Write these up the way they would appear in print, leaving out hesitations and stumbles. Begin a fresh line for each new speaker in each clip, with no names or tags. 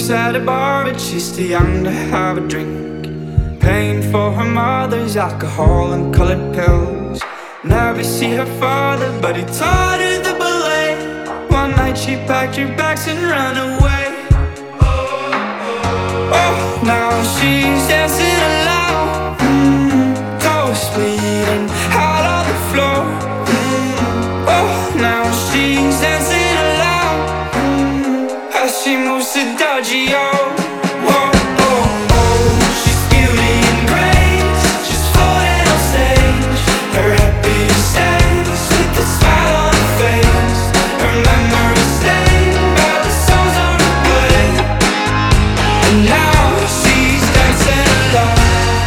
at a bar, but she's too young to have a drink. Paying for her mother's alcohol and colored pills. Never see her father, but he taught her the ballet. One night she packed her bags and ran away. Oh, now she's dancing aloud, toes bleeding out on the floor. Oh, now she's dancing aloud, as she moves to Adagio. Whoa, oh, oh, she's beauty and grace. She's floating on stage, her happiest days with a smile on her face. Her memories stained by the songs on replay. And now she's dancing alone.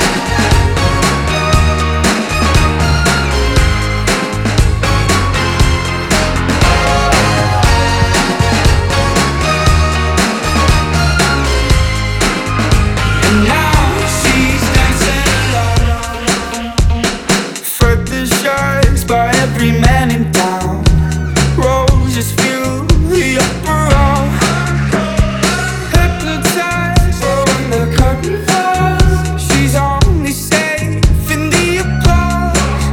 And now she's dancing alone. Further shots by every man in town. Roses fill the upper hall. Hypnotized when the curtain falls. She's only safe in the applause.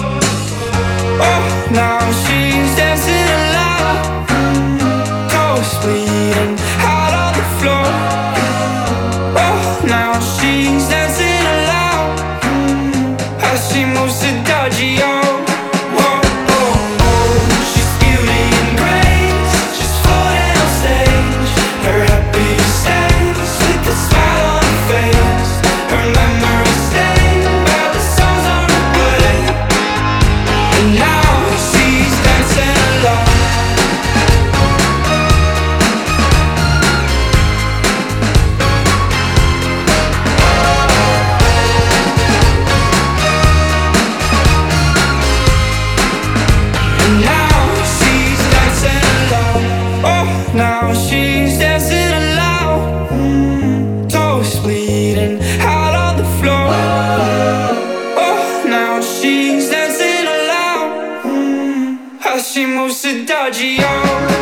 Oh, now she's dancing aloud, toes bleeding out on the floor. Oh, now she's dancing aloud, as she moves to Adagio. Whoa, oh, oh, she's beauty and grace. She's floating on stage, her happiest days with a smile on her face. Her memories stained by the songs on replay. And now she's dancing alone. And now she's dancing alone. Oh, now she's dancing alone, toes bleeding out on the floor. Oh, now she's dancing alone, as she moves to Adagio.